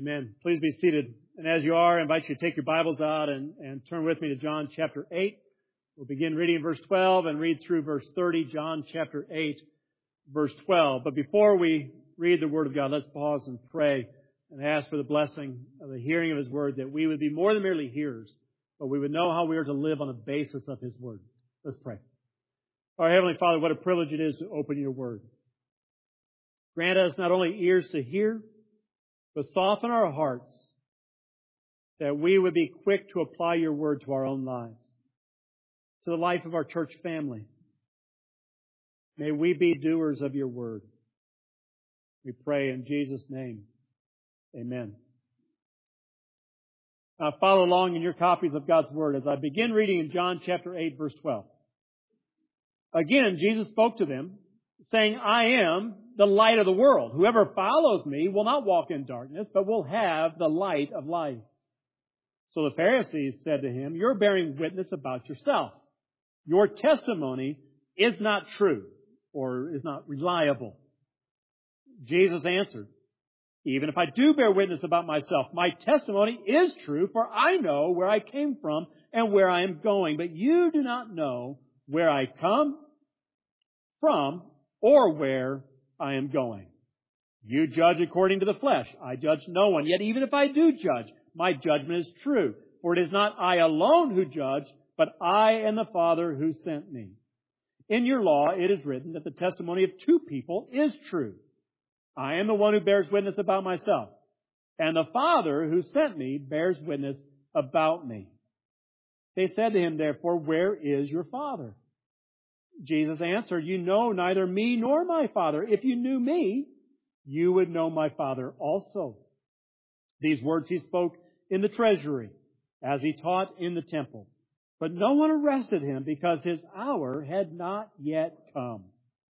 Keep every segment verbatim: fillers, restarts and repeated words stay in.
Amen. Please be seated. And as you are, I invite you to take your Bibles out and, and turn with me to John chapter eight. We'll begin reading in verse twelve and read through verse thirty, John chapter eight, verse twelve. But before we read the Word of God, let's pause and pray and ask for the blessing of the hearing of His Word, that we would be more than merely hearers, but we would know how we are to live on the basis of His Word. Let's pray. Our Heavenly Father, what a privilege it is to open Your Word. Grant us not only ears to hear, but soften our hearts, that we would be quick to apply Your Word to our own lives, to the life of our church family. May we be doers of Your Word. We pray in Jesus' name. Amen. Now follow along in your copies of God's Word as I begin reading in John chapter eight, verse twelve. Again, Jesus spoke to them, saying, I am the light of the world. Whoever follows me will not walk in darkness, but will have the light of life. So the Pharisees said to him, You're bearing witness about yourself. Your testimony is not true, or is not reliable. Jesus answered, Even if I do bear witness about myself, my testimony is true, for I know where I came from and where I am going. But you do not know where I come from or where I am going. You judge according to the flesh. I judge no one. Yet even if I do judge, my judgment is true. For it is not I alone who judge, but I and the Father who sent me. In your law it is written that the testimony of two people is true. I am the one who bears witness about myself, and the Father who sent me bears witness about me. They said to him, therefore, Where is your Father? Jesus answered, You know neither me nor my Father. If you knew me, you would know my Father also. These words he spoke in the treasury, as he taught in the temple. But no one arrested him, because his hour had not yet come.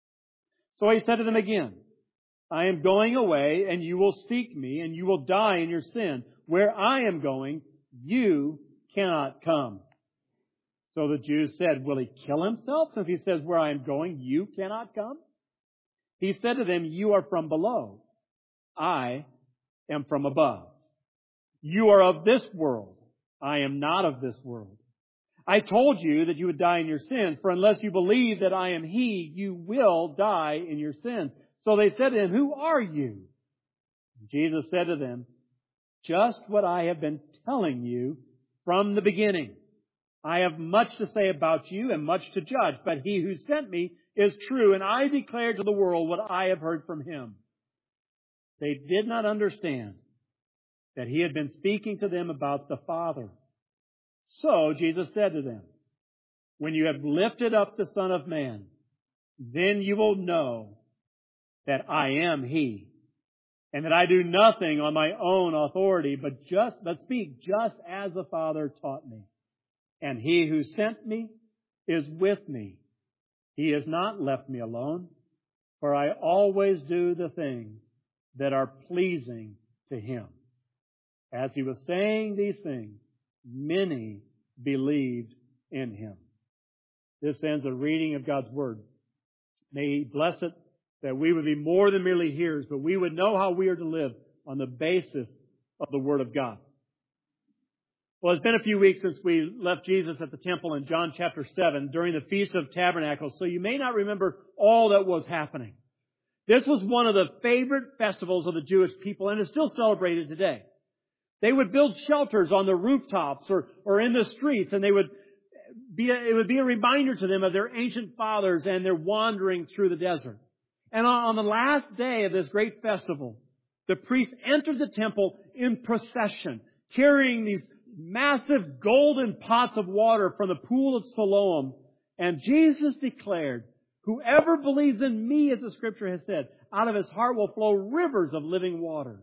So he said to them again, I am going away, and you will seek me, and you will die in your sin. Where I am going, you cannot come. So the Jews said, Will he kill himself, since he says, Where I am going, you cannot come? He said to them, You are from below. I am from above. You are of this world. I am not of this world. I told you that you would die in your sins, for unless you believe that I am He, you will die in your sins. So they said to him, Who are you? Jesus said to them, Just what I have been telling you from the beginning. I have much to say about you and much to judge, but He who sent me is true, and I declare to the world what I have heard from Him. They did not understand that He had been speaking to them about the Father. So Jesus said to them, When you have lifted up the Son of Man, then you will know that I am He, and that I do nothing on my own authority, but just but speak just as the Father taught me. And He who sent me is with me. He has not left me alone, for I always do the things that are pleasing to Him. As He was saying these things, many believed in Him. This ends a reading of God's Word. May He bless it, that we would be more than merely hearers, but we would know how we are to live on the basis of the Word of God. Well, it's been a few weeks since we left Jesus at the temple in John chapter seven during the Feast of Tabernacles, so you may not remember all that was happening. This was one of the favorite festivals of the Jewish people, and is still celebrated today. They would build shelters on the rooftops or, or in the streets, and they would be a, it would be a reminder to them of their ancient fathers and their wandering through the desert. And on, on the last day of this great festival, the priests entered the temple in procession, carrying these massive golden pots of water from the pool of Siloam. And Jesus declared, Whoever believes in me, as the Scripture has said, out of his heart will flow rivers of living water.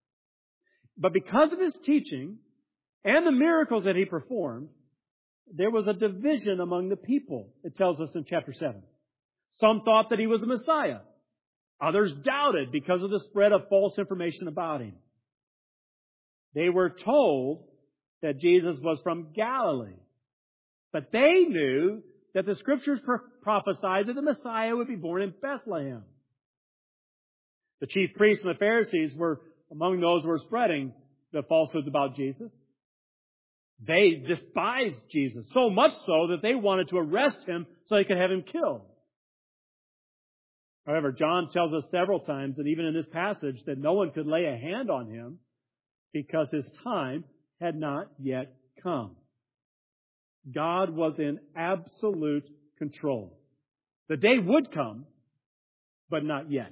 But because of His teaching and the miracles that He performed, there was a division among the people, it tells us in chapter seven. Some thought that He was the Messiah. Others doubted because of the spread of false information about Him. They were told that Jesus was from Galilee. But they knew that the Scriptures prophesied that the Messiah would be born in Bethlehem. The chief priests and the Pharisees were among those who were spreading the falsehoods about Jesus. They despised Jesus, so much so that they wanted to arrest him so they could have him killed. However, John tells us several times, and even in this passage, that no one could lay a hand on him because his time had not yet come. God was in absolute control. The day would come, but not yet.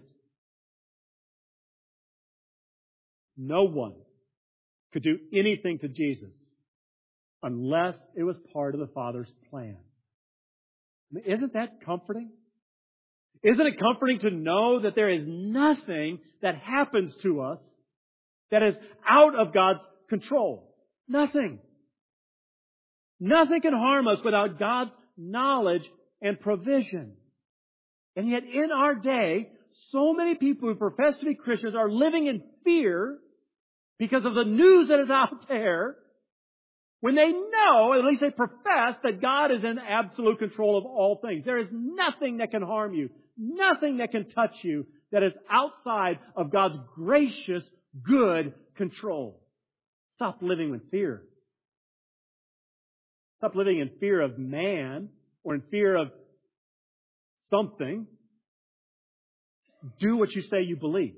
No one could do anything to Jesus unless it was part of the Father's plan. I mean, isn't that comforting? Isn't it comforting to know that there is nothing that happens to us that is out of God's control? Nothing. Nothing can harm us without God's knowledge and provision. And yet in our day, so many people who profess to be Christians are living in fear because of the news that is out there, when they know, at least they profess, that God is in absolute control of all things. There is nothing that can harm you, nothing that can touch you that is outside of God's gracious, good control. Stop living in fear. Stop living in fear of man or in fear of something. Do what you say you believe.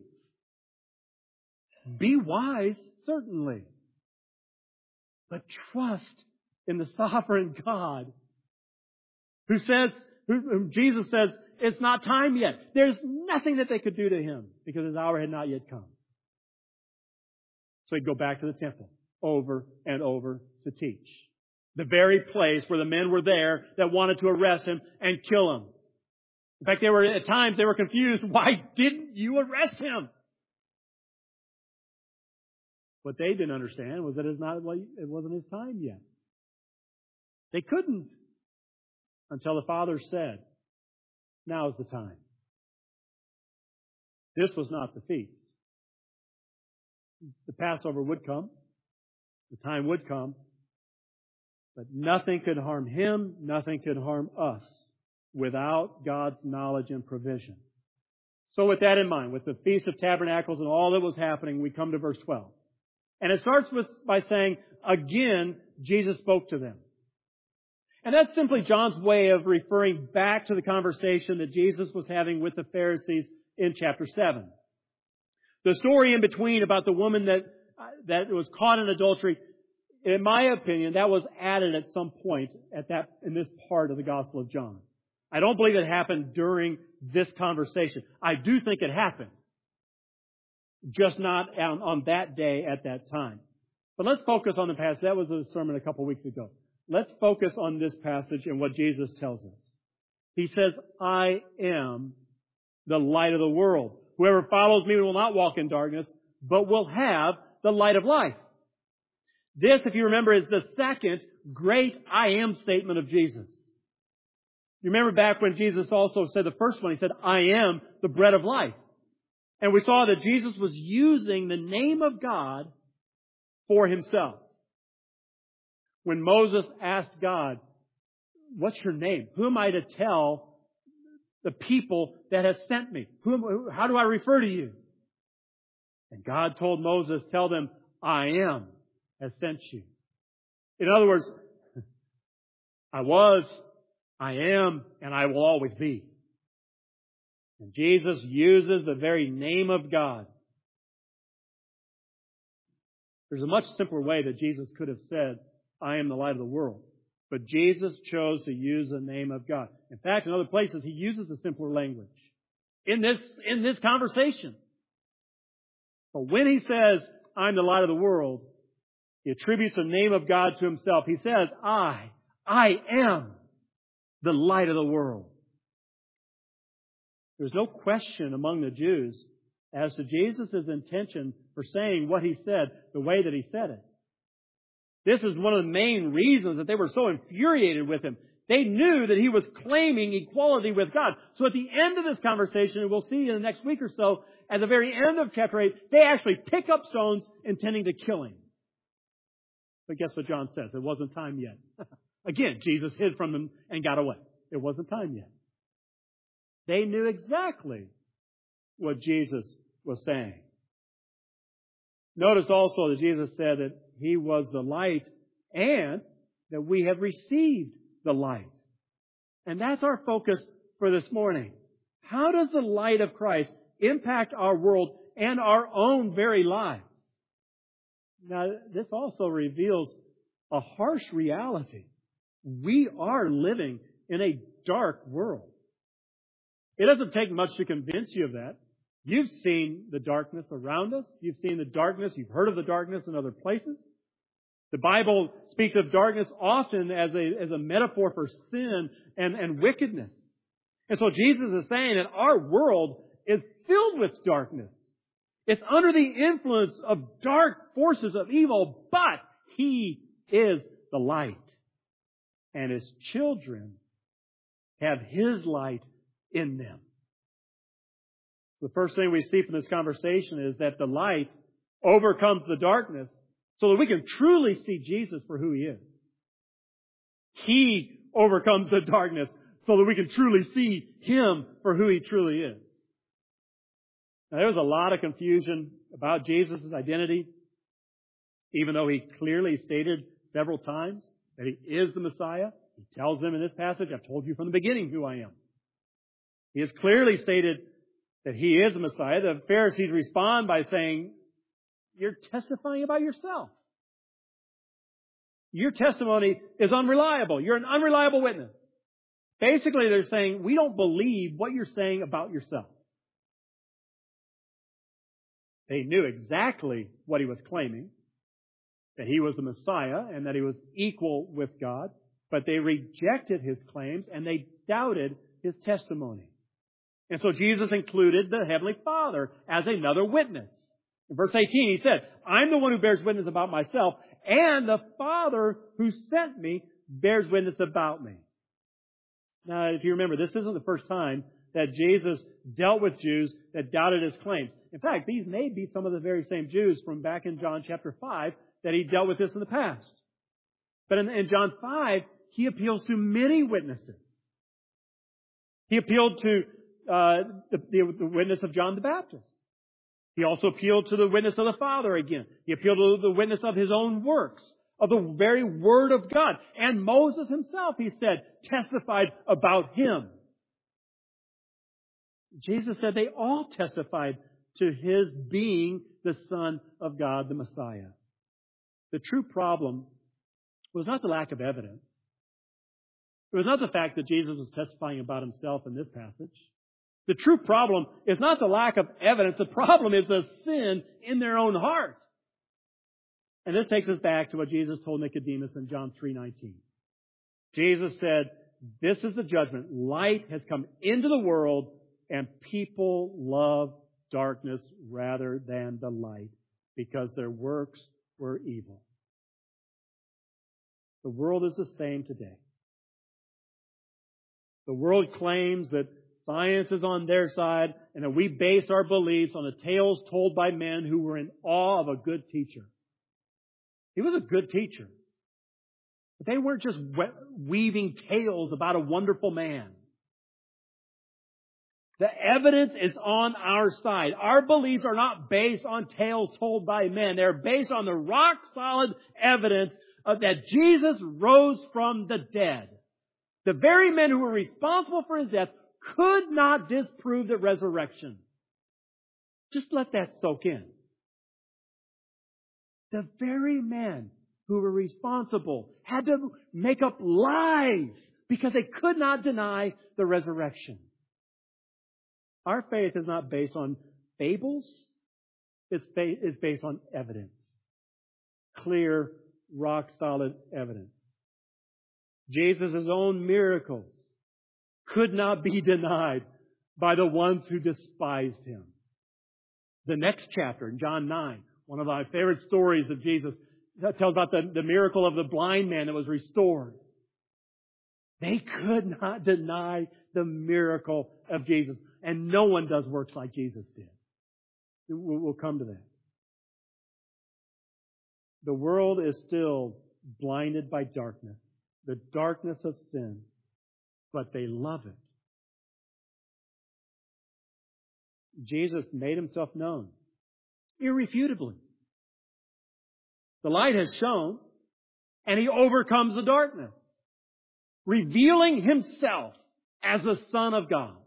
Be wise, certainly. But trust in the sovereign God who says, who, who Jesus says, it's not time yet. There's nothing that they could do to him because his hour had not yet come. So he'd go back to the temple over and over to teach. The very place where the men were there that wanted to arrest him and kill him. In fact, they were, at times they were confused. Why didn't you arrest him? What they didn't understand was that it's not, it wasn't his time yet. They couldn't until the Father said, now's the time. This was not the feast. The Passover would come. The time would come. But nothing could harm him. Nothing could harm us without God's knowledge and provision. So with that in mind, with the Feast of Tabernacles and all that was happening, we come to verse twelve. And it starts with by saying, again, Jesus spoke to them. And that's simply John's way of referring back to the conversation that Jesus was having with the Pharisees in chapter seven. The story in between about the woman that, that was caught in adultery, in my opinion, that was added at some point at that, in this part of the Gospel of John. I don't believe it happened during this conversation. I do think it happened. Just not on, on that day at that time. But let's focus on the passage. That was a sermon a couple weeks ago. Let's focus on this passage and what Jesus tells us. He says, I am the light of the world. Whoever follows me will not walk in darkness, but will have the light of life. This, if you remember, is the second great I am statement of Jesus. You remember back when Jesus also said the first one, he said, I am the bread of life. And we saw that Jesus was using the name of God for himself. When Moses asked God, what's your name? Who am I to tell the people that have sent me? Who, how do I refer to you? And God told Moses, tell them, I am has sent you. In other words, I was, I am, and I will always be. And Jesus uses the very name of God. There's a much simpler way that Jesus could have said, I am the light of the world. But Jesus chose to use the name of God. In fact, in other places, he uses a simpler language in this, in this conversation. But when he says, I'm the light of the world, he attributes the name of God to himself. He says, I, I am the light of the world. There's no question among the Jews as to Jesus' intention for saying what he said the way that he said it. This is one of the main reasons that they were so infuriated with him. They knew that he was claiming equality with God. So at the end of this conversation, and we'll see in the next week or so, at the very end of chapter eight, they actually pick up stones intending to kill him. But guess what John says? It wasn't time yet. Again, Jesus hid from them and got away. It wasn't time yet. They knew exactly what Jesus was saying. Notice also that Jesus said that He was the light and that we have received the light. And that's our focus for this morning. How does the light of Christ impact our world and our own very lives? Now, this also reveals a harsh reality. We are living in a dark world. It doesn't take much to convince you of that. You've seen the darkness around us. You've seen the darkness. You've heard of the darkness in other places. The Bible speaks of darkness often as a, as a metaphor for sin and, and wickedness. And so Jesus is saying that our world is filled with darkness. It's under the influence of dark forces of evil, but He is the light. And His children have His light in them. The first thing we see from this conversation is that the light overcomes the darkness so that we can truly see Jesus for who He is. He overcomes the darkness so that we can truly see Him for who He truly is. Now, there was a lot of confusion about Jesus' identity, even though He clearly stated several times that He is the Messiah. He tells them in this passage, I've told you from the beginning who I am. He has clearly stated that He is the Messiah. The Pharisees respond by saying, you're testifying about yourself. Your testimony is unreliable. You're an unreliable witness. Basically, they're saying, we don't believe what you're saying about yourself. They knew exactly what He was claiming, that He was the Messiah and that He was equal with God, but they rejected His claims and they doubted His testimony. And so Jesus included the Heavenly Father as another witness. In verse eighteen, He said, I'm the one who bears witness about myself, and the Father who sent me bears witness about me. Now, if you remember, this isn't the first time that Jesus dealt with Jews that doubted His claims. In fact, these may be some of the very same Jews from back in John chapter five that He dealt with this in the past. But in, in John five, He appeals to many witnesses. He appealed to uh, the, the, the witness of John the Baptist. He also appealed to the witness of the Father again. He appealed to the witness of His own works, of the very Word of God. And Moses himself, he said, testified about Him. Jesus said they all testified to His being the Son of God, the Messiah. The true problem was not the lack of evidence. It was not the fact that Jesus was testifying about Himself in this passage. The true problem is not the lack of evidence. The problem is the sin in their own heart. And this takes us back to what Jesus told Nicodemus in John three nineteen. Jesus said, this is the judgment. Light has come into the world, and people love darkness rather than the light because their works were evil. The world is the same today. The world claims that science is on their side and that we base our beliefs on the tales told by men who were in awe of a good teacher. He was a good teacher. But they weren't just weaving tales about a wonderful man. The evidence is on our side. Our beliefs are not based on tales told by men. They're based on the rock-solid evidence of that Jesus rose from the dead. The very men who were responsible for His death could not disprove the resurrection. Just let that soak in. The very men who were responsible had to make up lies because they could not deny the resurrection. Our faith is not based on fables. It's based on evidence. Clear, rock-solid evidence. Jesus' own miracles could not be denied by the ones who despised Him. The next chapter, in John nine, one of my favorite stories of Jesus, that tells about the, the miracle of the blind man that was restored. They could not deny the miracle of Jesus. And no one does works like Jesus did. We'll, we'll come to that. The world is still blinded by darkness, the darkness of sin, but they love it. Jesus made Himself known irrefutably The light has shone, and He overcomes the darkness, revealing Himself as the Son of God.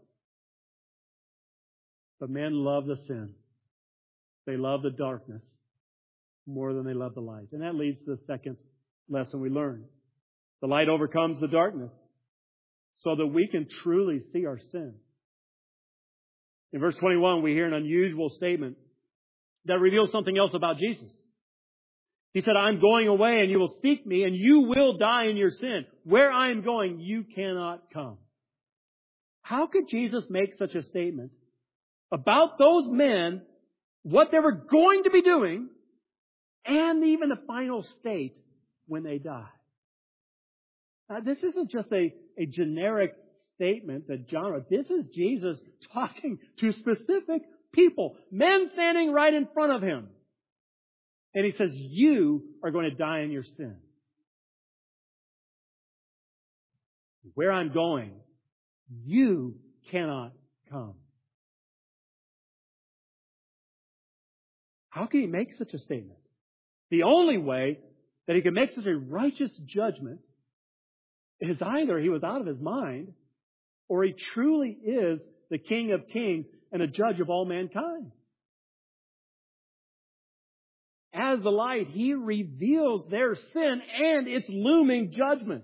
But men love the sin. They love the darkness more than they love the light. And that leads to the second lesson we learn. The light overcomes the darkness so that we can truly see our sin. In verse twenty-one, we hear an unusual statement that reveals something else about Jesus. He said, I'm going away and you will seek me and you will die in your sin. Where I am going, you cannot come. How could Jesus make such a statement about those men, what they were going to be doing, and even the final state when they die? Now, this isn't just a, a generic statement that John wrote. This is Jesus talking to specific people, men standing right in front of Him. And He says, you are going to die in your sin. Where I'm going, you cannot come. How can He make such a statement? The only way that He can make such a righteous judgment is either He was out of His mind or He truly is the King of Kings and a judge of all mankind. As the light, He reveals their sin and its looming judgment.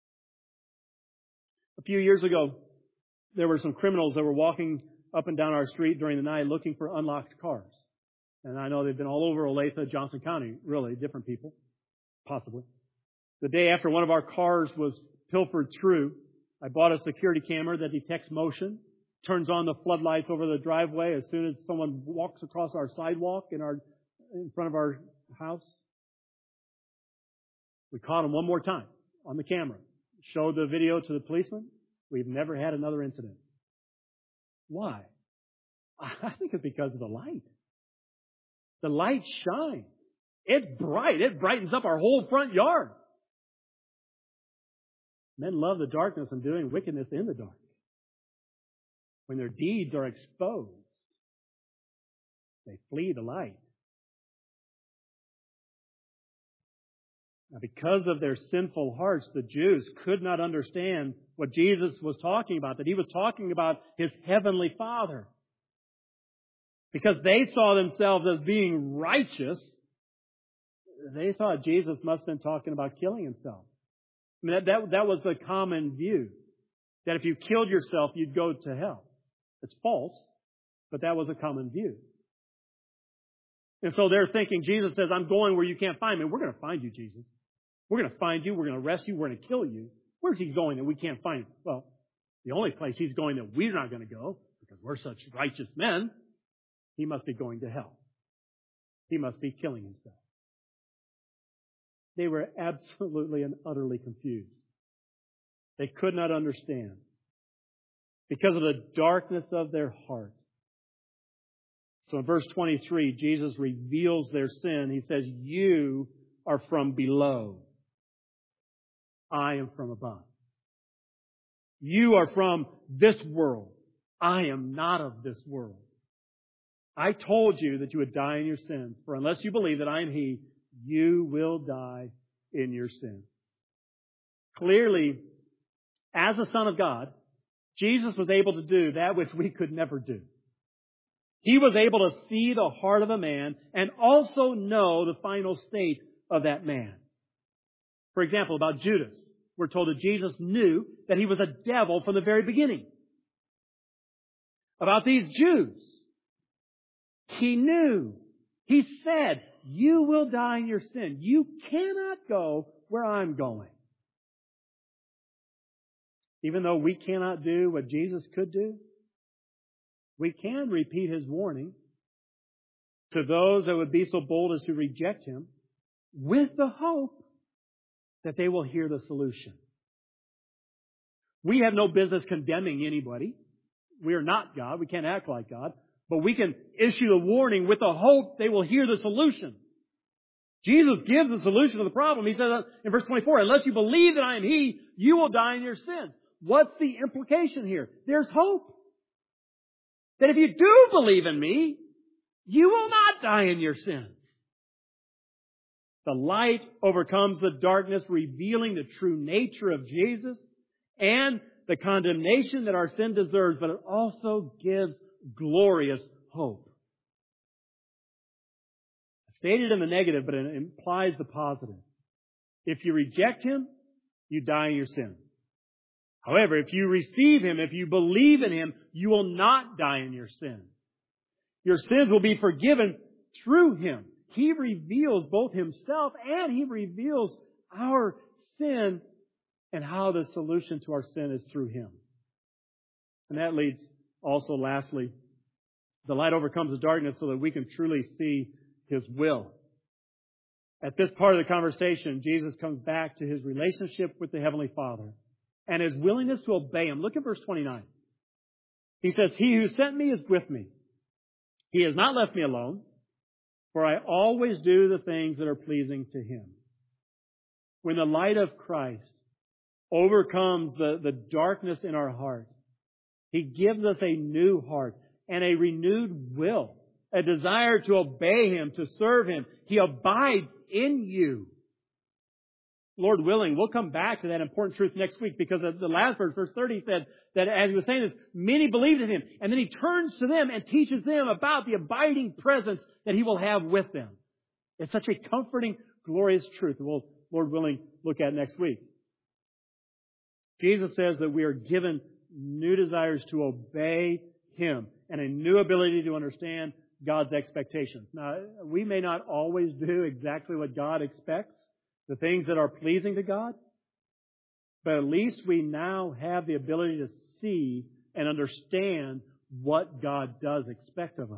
A few years ago, there were some criminals that were walking up and down our street during the night looking for unlocked cars. And I know they've been all over Olathe, Johnson County, really, different people, possibly. The day after one of our cars was pilfered through, I bought a security camera that detects motion, turns on the floodlights over the driveway as soon as someone walks across our sidewalk in our in front of our house. We caught them one more time on the camera. Showed the video to the policeman. We've never had another incident. Why? I think it's because of the light. The light shines. It's bright. It brightens up our whole front yard. Men love the darkness and doing wickedness in the dark. When their deeds are exposed, they flee the light. Now, because of their sinful hearts, the Jews could not understand what Jesus was talking about, that He was talking about His heavenly Father. Because they saw themselves as being righteous, they thought Jesus must have been talking about killing Himself. I mean, that, that, that was the common view, that if you killed yourself, you'd go to hell. It's false, but that was a common view. And so they're thinking, Jesus says, I'm going where you can't find me. We're going to find you, Jesus. We're going to find you. We're going to arrest you. We're going to kill you. Where's He going that we can't find Him? Well, the only place He's going that we're not going to go, because we're such righteous men, He must be going to hell. He must be killing Himself. They were absolutely and utterly confused. They could not understand because of the darkness of their heart. So in verse twenty-three, Jesus reveals their sin. He says, you are from below. I am from above. You are from this world. I am not of this world. I told you that you would die in your sins. For unless you believe that I am He, you will die in your sins. Clearly, as a Son of God, Jesus was able to do that which we could never do. He was able to see the heart of a man and also know the final state of that man. For example, about Judas, we're told that Jesus knew that he was a devil from the very beginning. About these Jews, He knew. He said, you will die in your sin. You cannot go where I'm going. Even though we cannot do what Jesus could do, we can repeat His warning to those that would be so bold as to reject Him with the hope that they will hear the solution. We have no business condemning anybody. We are not God. We can't act like God. But we can issue the warning with the hope they will hear the solution. Jesus gives the solution to the problem. He says in verse twenty-four, unless you believe that I am He, you will die in your sins. What's the implication here? There's hope. That if you do believe in me, you will not die in your sins. The light overcomes the darkness, revealing the true nature of Jesus and the condemnation that our sin deserves, but it also gives glorious hope. Stated in the negative, but it implies the positive. If you reject Him, you die in your sin. However, if you receive Him, if you believe in Him, you will not die in your sin. Your sins will be forgiven through Him. He reveals both Himself and He reveals our sin and how the solution to our sin is through Him. And that leads also, lastly, the light overcomes the darkness so that we can truly see His will. At this part of the conversation, Jesus comes back to His relationship with the Heavenly Father and His willingness to obey Him. Look at verse twenty-nine. He says, "He who sent me is with me. He has not left me alone, for I always do the things that are pleasing to Him." When the light of Christ overcomes the, the darkness in our heart, He gives us a new heart and a renewed will, a desire to obey Him, to serve Him. He abides in you. Lord willing, we'll come back to that important truth next week, because the last verse, verse thirty, said that as He was saying this, many believed in Him. And then He turns to them and teaches them about the abiding presence that He will have with them. It's such a comforting, glorious truth that we'll, Lord willing, look at next week. Jesus says that we are given new desires to obey Him and a new ability to understand God's expectations. Now, we may not always do exactly what God expects, the things that are pleasing to God, but at least we now have the ability to see and understand what God does expect of us.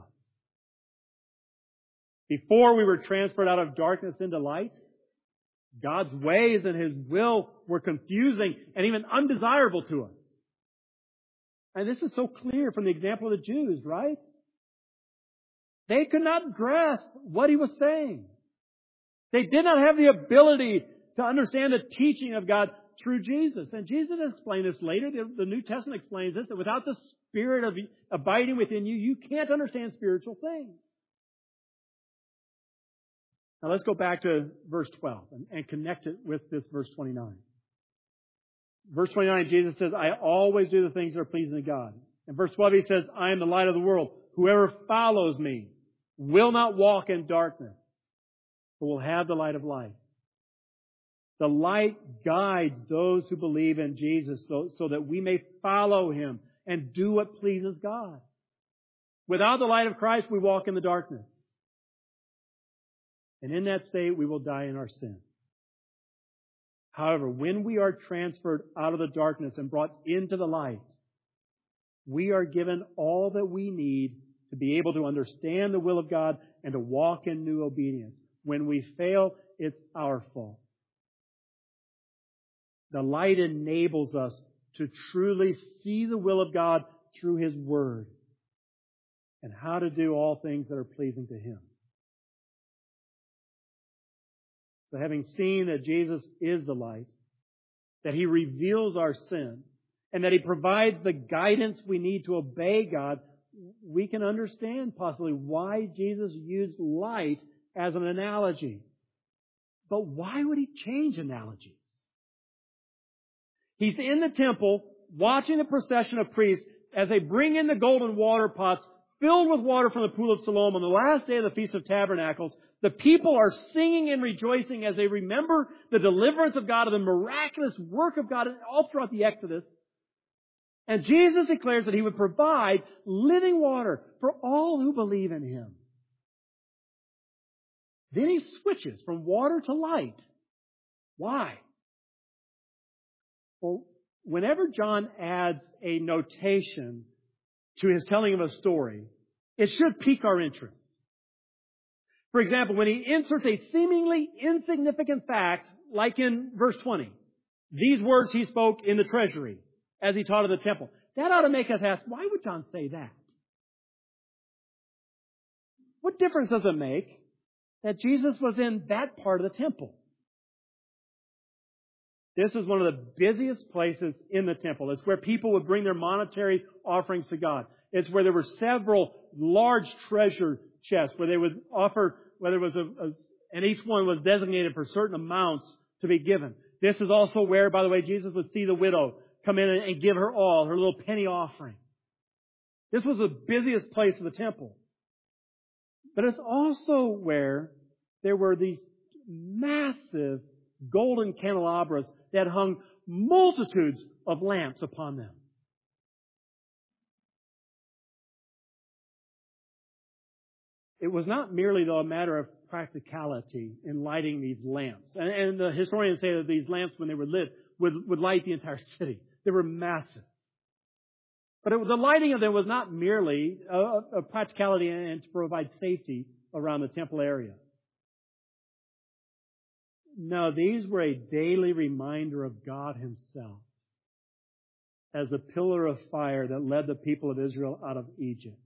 Before we were transferred out of darkness into light, God's ways and His will were confusing and even undesirable to us. And this is so clear from the example of the Jews, right? They could not grasp what He was saying. They did not have the ability to understand the teaching of God through Jesus. And Jesus explained this later. The New Testament explains this, that without the Spirit of abiding within you, you can't understand spiritual things. Now let's go back to verse twelve and, and connect it with this verse twenty-nine. Verse twenty-nine, Jesus says, "I always do the things that are pleasing to God." In verse twelve, He says, "I am the light of the world. Whoever follows me will not walk in darkness, but will have the light of life." The light guides those who believe in Jesus so, so that we may follow Him and do what pleases God. Without the light of Christ, we walk in the darkness. And in that state, we will die in our sin. However, when we are transferred out of the darkness and brought into the light, we are given all that we need to be able to understand the will of God and to walk in new obedience. When we fail, it's our fault. The light enables us to truly see the will of God through His Word and how to do all things that are pleasing to Him. So having seen that Jesus is the light, that He reveals our sin, and that He provides the guidance we need to obey God, we can understand possibly why Jesus used light as an analogy. But why would He change analogies? He's in the temple watching the procession of priests as they bring in the golden water pots filled with water from the pool of Siloam on the last day of the Feast of Tabernacles. The people are singing and rejoicing as they remember the deliverance of God and the miraculous work of God all throughout the Exodus. And Jesus declares that He would provide living water for all who believe in Him. Then He switches from water to light. Why? Well, whenever John adds a notation to his telling of a story, it should pique our interest. For example, when he inserts a seemingly insignificant fact, like in verse twenty, "These words He spoke in the treasury as He taught in the temple," that ought to make us ask, why would John say that? What difference does it make that Jesus was in that part of the temple? This is one of the busiest places in the temple. It's where people would bring their monetary offerings to God. It's where there were several large treasure chests where they would offer, whether it was a, a, And each one was designated for certain amounts to be given. This is also where, by the way, Jesus would see the widow come in and give her all, her little penny offering. This was the busiest place of the temple. But it's also where there were these massive golden candelabras that hung multitudes of lamps upon them. It was not merely, though, a matter of practicality in lighting these lamps. And, and the historians say that these lamps, when they were lit, would, would light the entire city. They were massive. But it, the lighting of them was not merely a, a practicality and to provide safety around the temple area. No, these were a daily reminder of God Himself as a pillar of fire that led the people of Israel out of Egypt.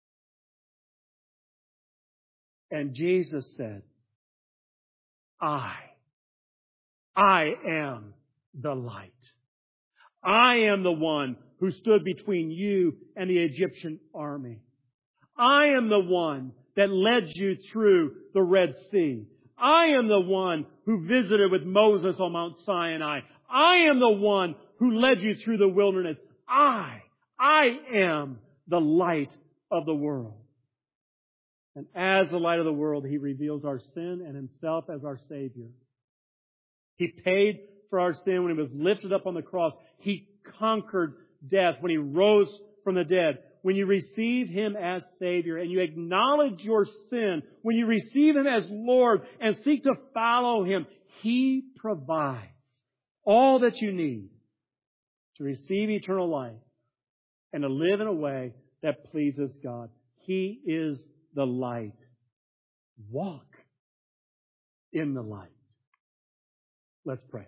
And Jesus said, I, I am the light. I am the one who stood between you and the Egyptian army. I am the one that led you through the Red Sea. I am the one who visited with Moses on Mount Sinai. I am the one who led you through the wilderness. I, I am the light of the world. And as the light of the world, He reveals our sin and Himself as our Savior. He paid for our sin when He was lifted up on the cross. He conquered death when He rose from the dead. When you receive Him as Savior and you acknowledge your sin, when you receive Him as Lord and seek to follow Him, He provides all that you need to receive eternal life and to live in a way that pleases God. He is the light. Walk in the light. Let's pray.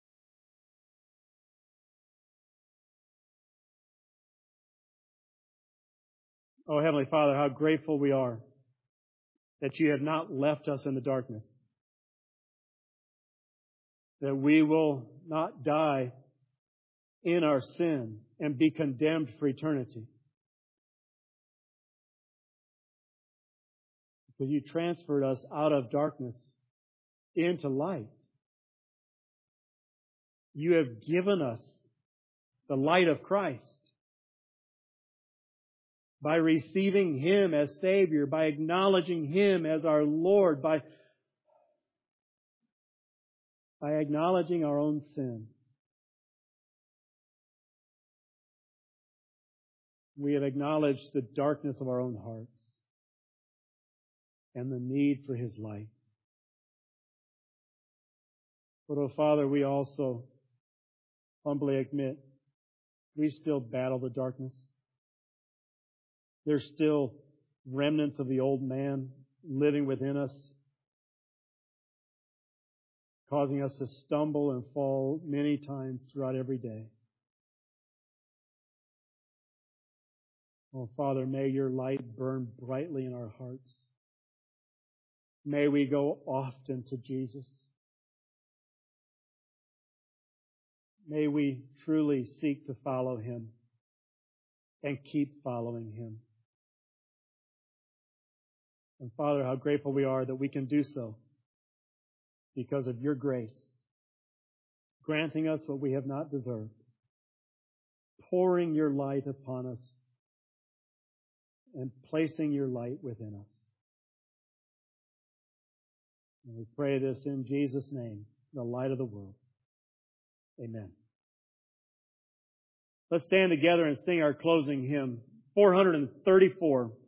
Oh, Heavenly Father, how grateful we are that You have not left us in the darkness. That we will not die in our sin and be condemned for eternity. Because You transferred us out of darkness into light. You have given us the light of Christ. By receiving Him as Savior, by acknowledging Him as our Lord, by, by acknowledging our own sin. We have acknowledged the darkness of our own hearts and the need for His light. But, oh Father, we also humbly admit we still battle the darkness. There's still remnants of the old man living within us, causing us to stumble and fall many times throughout every day. Oh, Father, may Your light burn brightly in our hearts. May we go often to Jesus. May we truly seek to follow Him and keep following Him. And Father, how grateful we are that we can do so because of Your grace, granting us what we have not deserved, pouring Your light upon us, and placing Your light within us. And we pray this in Jesus' name, the light of the world. Amen. Let's stand together and sing our closing hymn, four thirty-four.